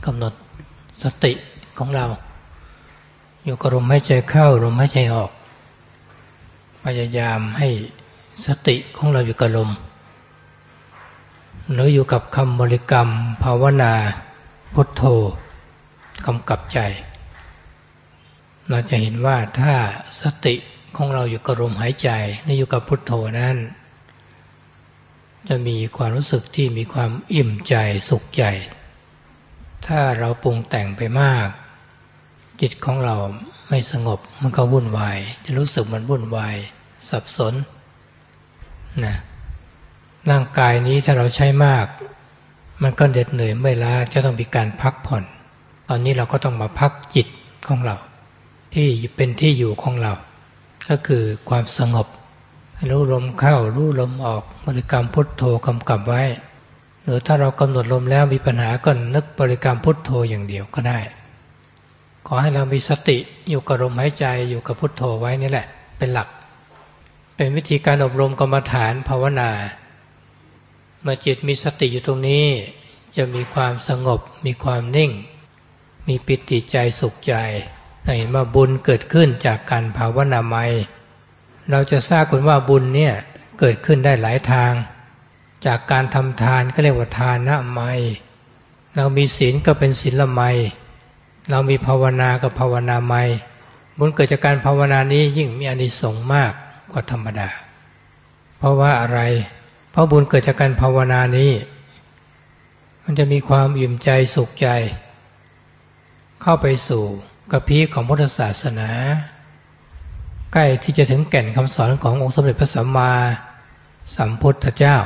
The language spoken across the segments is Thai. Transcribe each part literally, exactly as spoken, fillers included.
กำหนดสติของเราอยู่กับลมหายใจเข้าลมหายใจออกพยายามให้สติของเราอยู่กับลมหรืออยู่กับคำบริกรรมภาวนาพุทโธกำกับใจเราจะเห็นว่าถ้าสติของเราอยู่กับลมหายใจนี่อยู่กับพุทโธนั้นจะมีความรู้สึกที่มีความอิ่มใจสุขใจถ้าเราปรุงแต่งไปมากจิตของเราไม่สงบมันก็วุ่นวายจะรู้สึกมันวุ่นวายสับสนนะร่างกายนี้ถ้าเราใช้มากมันก็เหน็ดเหนื่อยเมื่อยล้าจะต้องมีการพักผ่อนตอนนี้เราก็ต้องมาพักจิตของเราที่เป็นที่อยู่ของเราก็คือความสงบรู้ลมเข้ารู้ลมออกบริกรรมพุทโธกำกับไว้หรือถ้าเรากำหนดลมแล้วมีปัญหาก็นึกบริกรรมพุทโธอย่างเดียวก็ได้ขอให้เรามีสติอยู่กับลมหายใจอยู่กับพุทโธไว้นี่แหละเป็นหลักเป็นวิธีการอบรมกรรมฐานภาวนาเมื่อจิตมีสติอยู่ตรงนี้จะมีความสงบมีความนิ่งมีปิติใจสุขใจเห็นว่าบุญเกิดขึ้นจากการภาวนาใหม่เราจะทราบกันว่าบุญเนี่ยเกิดขึ้นได้หลายทางจากการทำทานก็เรียกว่าทานะไมยเรามีศีลก็เป็นศีลไมยเรามีภาวนากับภาวนาไมยบุญเกิดจากการภาวนานี้ยิ่งมีอานิสงส์มากกว่าธรรมดาเพราะว่าอะไรเพราะบุญเกิดจากการภาวนานี้มันจะมีความอิ่มใจสุขใจเข้าไปสู่กระพี้ของพุทธศาสนาใกล้ที่จะถึงแก่นคำสอนขององค์สมเด็จพระสัมมาสัมพุทธเจ้า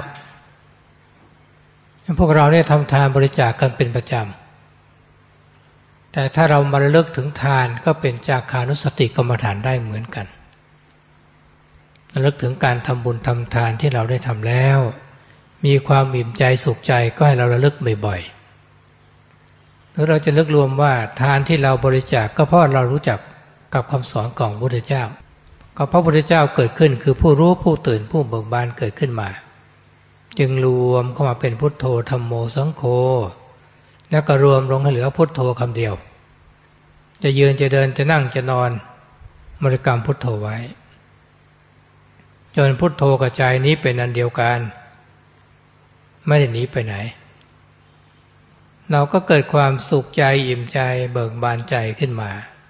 พวกเราเนี่ยทำทานบริจาคกันเป็นประจำแต่ถ้าเรามาระลึกถึงทานก็เป็นจาคานุสติกรรมฐานได้เหมือนกันระลึกถึงการทำบุญทำทานที่เราได้ทำแล้วมีความอิ่มใจสุขใจก็ให้เราระลึกบ่อยๆหรือเราจะลึกรวมว่าทานที่เราบริจาคก็เพราะเรารู้จักกับคำสอนของพระพุทธเจ้าก็พระพุทธเจ้าเกิดขึ้นคือผู้รู้ผู้ตื่นผู้เบิกบานเกิดขึ้นมาจึงรวมเข้ามาเป็นพุทโธธัมโมสังโฆแล้วก็รวมลงให้เหลือพุทโธคำเดียวจะยืนจะเดินจะนั่งจะนอนบริกรรมพุทโธไว้จนพุทโธกับใจนี้เป็นอันเดียวกันไม่ได้หนีไปไหนเราก็เกิดความสุขใจอิ่มใจเบิกบานใจขึ้นมา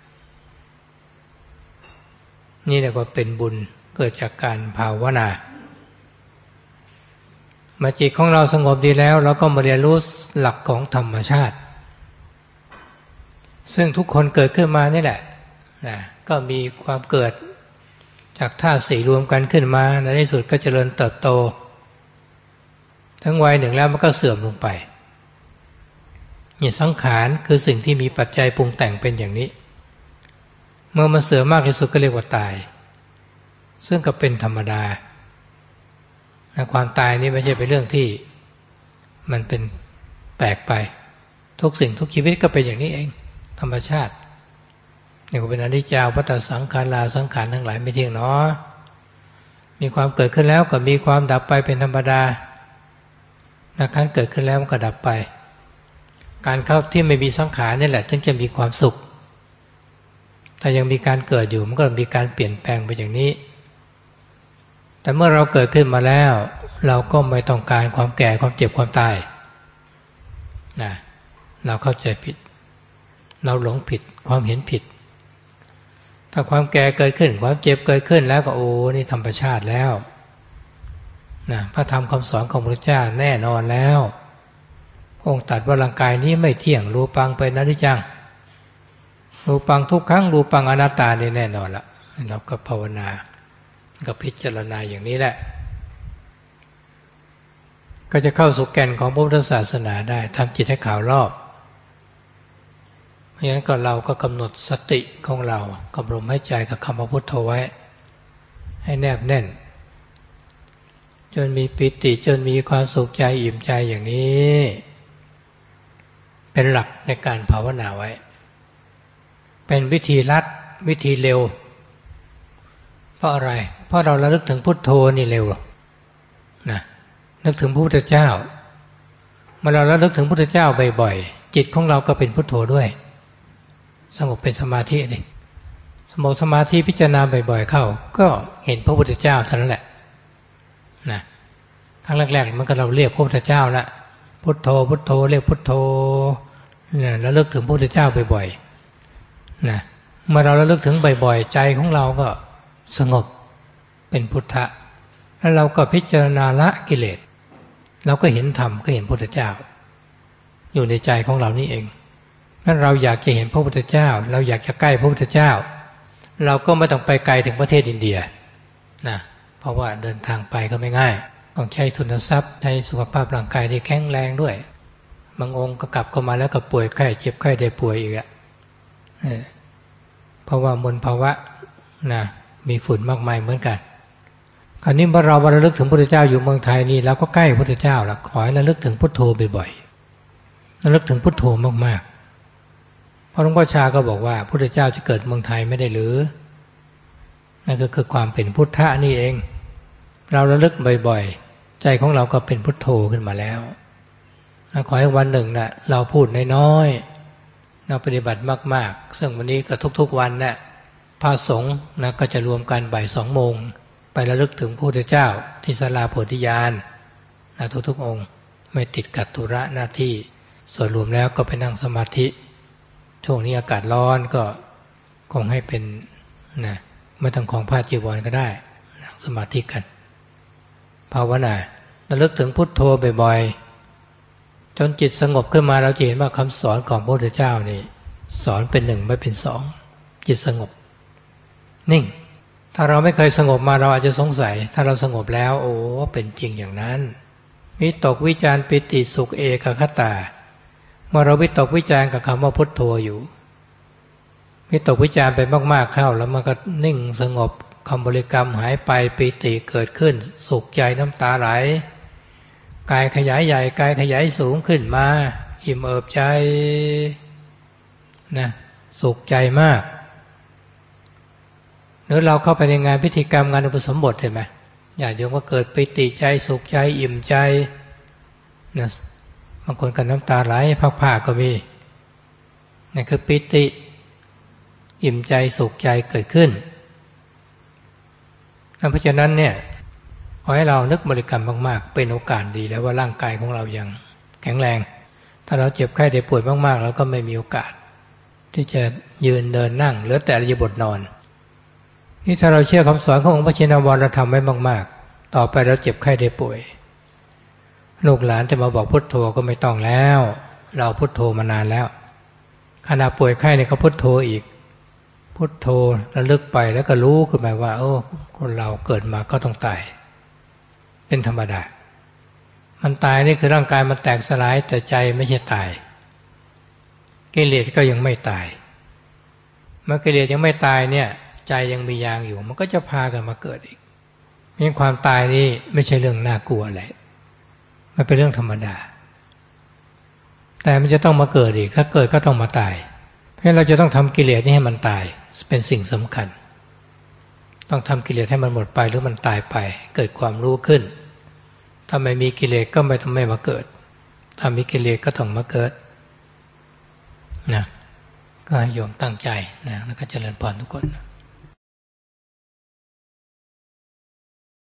นี่แหละก็เป็นบุญเกิดจากการภาวนาเมื่อจิตของเราสงบดีแล้วเราก็มาเรียนรู้หลักของธรรมชาติซึ่งทุกคนเกิดขึ้นมานี่แหละนะก็มีความเกิดจากธาตุสี่รวมกันขึ้นมาในที่สุดก็เจริญเติบโตทั้งวัยหนึ่งแล้วมันก็เสื่อมลงไปนี่สังขารคือสิ่งที่มีปัจจัยปรุงแต่งเป็นอย่างนี้เมื่อมันเสื่อมมากที่สุดก็เรียกว่าตายซึ่งก็เป็นธรรมดาความตายนี่ไม่ใช่เป็นเรื่องที่มันเป็นแปลกไปทุกสิ่งทุกชีวิตก็เป็นอย่างนี้เองธรรมชาตินี่ก็เป็นอนิจจาวัฏสังขาราสังขารทั้งหลายไม่เที่ยงเนาะมีความเกิดขึ้นแล้วก็มีความดับไปเป็นธรรมดานะการเกิดขึ้นแล้วมันก็ดับไปการเข้าที่ไม่มีสังขารนี่แหละถึงจะมีความสุขถ้ายังมีการเกิดอยู่มันก็มีการเปลี่ยนแปลงไปอย่างนี้แต่เมื่อเราเกิดขึ้นมาแล้วเราก็ไม่ต้องการความแก่ความเจ็บความตายนะเราเข้าใจผิดเราหลงผิดความเห็นผิดถ้าความแก่เกิดขึ้นความเจ็บเกิดขึ้นแล้วก็โอ้นี่ธรรมชาติแล้วนะพระธรรมคำสอนของพระพุทธเจ้าแน่นอนแล้วองค์ตรัสว่าร่างกายนี้ไม่เที่ยงรูปังเป็นอนิจจังรูปังทุกครั้งรูปังอนัตตานี่แน่นอนละเราก็ภาวนาก็พิจารณาอย่างนี้แหละก็จะเข้าสู่แก่นของพระพุทธศาสนาได้ทำจิตให้ขาวรอบเพราะฉะนั้นก็เราก็กำหนดสติของเรากำลมหายใจกับคำพระพุทโธไว้ให้แนบแน่นจนมีปิติจนมีความสุขใจอิ่มใจอย่างนี้เป็นหลักในการภาวนาไว้เป็นวิธีลัดวิธีเร็วเพราะอะไรเพราะเราระลึกถึงพุทโธนี่เร็วนะนึกถึงพระพุทธเจ้าเมื่อเราระลึกถึงพระพุทธเจ้าบ่อยๆจิตของเราก็เป็นพุทโธด้วยสงบเป็นสมาธิดิสงบสมาธิพิจารณาบ่อยๆเข้าก็เห็นพระพุทธเจ้าเท่านั้นแหละนะครั้งแรกๆมันก็เราเรียกพระพุทธเจ้าละพุทโธพุทโธเรียกพุทโธนะแล้วเลิกถึงพระพุทธเจ้าบ่อยๆนะเมื่อเราระลึกถึงบ่อยๆใจของเราก็สงบเป็นพุทธะแล้วเราก็พิจารณาละกิเลสเราก็เห็นธรรมก็เห็นพระพุทธเจ้าอยู่ในใจของเรานี่เองถ้าเราอยากจะเห็นพระพุทธเจ้าเราอยากจะใกล้พระพุทธเจ้าเราก็ไม่ต้องไปไกลถึงประเทศอินเดียนะเพราะว่าเดินทางไปก็ไม่ง่ายต้องใช้ทุนทรัพย์ใช้สุขภาพร่างกายที่แข็งแรงด้วยบางองค์ก็กลับเข้ามาแล้วก็ป่วยไข้เจ็บไข้ได้ป่วยอีกอะเพราะว่ามลภาวะนะมีฝุ่นมากมายเหมือนกันคราวนี้เมื่อเราระลึกถึงพระพุทธเจ้าอยู่เมืองไทยนี่เราก็ใกล้พระพุทธเจ้าละขอให้ระลึกถึงพุทโธบ่อยๆระลึกถึงพุทโธมากๆเพราะหลวงพ่อชาก็บอกว่าพระพุทธเจ้าจะเกิดเมืองไทยไม่ได้หรือนั่นก็คือความเป็นพุทธะนี่เองเราระลึกบ่อยๆใจของเราก็เป็นพุทโธขึ้นมาแล้วขอให้วันหนึ่งนะเราพูดน้อยๆเราปฏิบัติมากๆซึ่งวันนี้ก็ทุกๆวันนะ่ะพระสงฆ์นะก็จะรวมกันบ่ายสองโมงไประลึกถึงพระพุทธเจ้าที่ศาลาโพธิญาณนะทุกๆองค์ไม่ติดกัดธุระหน้าที่ส่วนรวมแล้วก็ไปนั่งสมาธิช่วงนี้อากาศร้อนก็คงให้เป็นนะไม่ต้องของผ้าจีวรก็ได้นั่งสมาธิกันภาวนาระลึกถึงพุทโธบ่อยๆจนจิตสงบขึ้นมาเราจะเห็นว่าคำสอนของพระพุทธเจ้านี่สอนเป็นหนึ่งไม่เป็นสองจิตสงบนิ่งถ้าเราไม่เคยสงบมาเราอาจจะสงสัยถ้าเราสงบแล้วโอ้เป็นจริงอย่างนั้นวิตกวิจารปิติสุขเอกคตาเมื่อเราวิตกวิจารกับคำว่าพุทโธอยู่วิตกวิจารไปมากๆเข้าแล้วมันก็นิ่งสงบคำบริกรรมหายไปปิติเกิดขึ้นสุขใจน้ำตาไหลกายขยายใหญ่กายขยายสูงขึ้นมาอิ่มเอิบใจนะสุขใจมากหรือเราเข้าไปในงานพิธีกรรมงานอุปสมบทเห็นไหมญาติโยมก็เกิดปิติใจสุขใจอิ่มใจนะบางคนกันน้ำตาไหลพักผ้าก็มีนี่คือปิติอิ่มใจสุขใจเกิดขึ้นเพราะฉะนั้นเนี่ยขอให้เรานึกบริกรรมมากๆเป็นโอกาสดีแล้วว่าร่างกายของเรายังแข็งแรงถ้าเราเจ็บไข้ได้ป่วยมากๆเราก็ไม่มีโอกาสที่จะยืนเดินนั่งเหลือแต่อิริยาบถนอนนี่ถ้าเราเชื่อคำสอนขององค์พระชินวรเราทำไว้มากๆต่อไปเราเจ็บไข้ได้ป่วยลูกหลานจะมาบอกพุทโธก็ไม่ต้องแล้วเราพุทโธมานานแล้วขณะป่วยไข้เนี่ยก็พุทโธอีกพุทโธระลึกไปแล้วก็รู้ขึ้นมาว่าโอ้คนเราเกิดมาก็ต้องตายเป็นธรรมดามันตายนี่คือร่างกายมันแตกสลายแต่ใจไม่ใช่ตายกิเลสก็ยังไม่ตายเมื่อกิเลสยังไม่ตายเนี่ยใจยังมียางอยู่มันก็จะพากันมาเกิดอีกนี่ความตายนี่ไม่ใช่เรื่องน่ากลัวอะไรมันเป็นเรื่องธรรมดาแต่มันจะต้องมาเกิดอีกถ้าเกิดก็ต้องมาตายเพราะฉะนั้นเราจะต้องทำกิเลสนี้ให้มันตายเป็นสิ่งสำคัญต้องทำกิเลสให้มันหมดไปหรือมันตายไปเกิดความรู้ขึ้นถ้าไม่มีกิเลสก็ไม่ต้องไม่มาเกิดถ้ามีกิเลสก็ต้องมาเกิดนะก็ให้โยมตั้งใจนะแล้วก็เจริญพรทุกคนนะ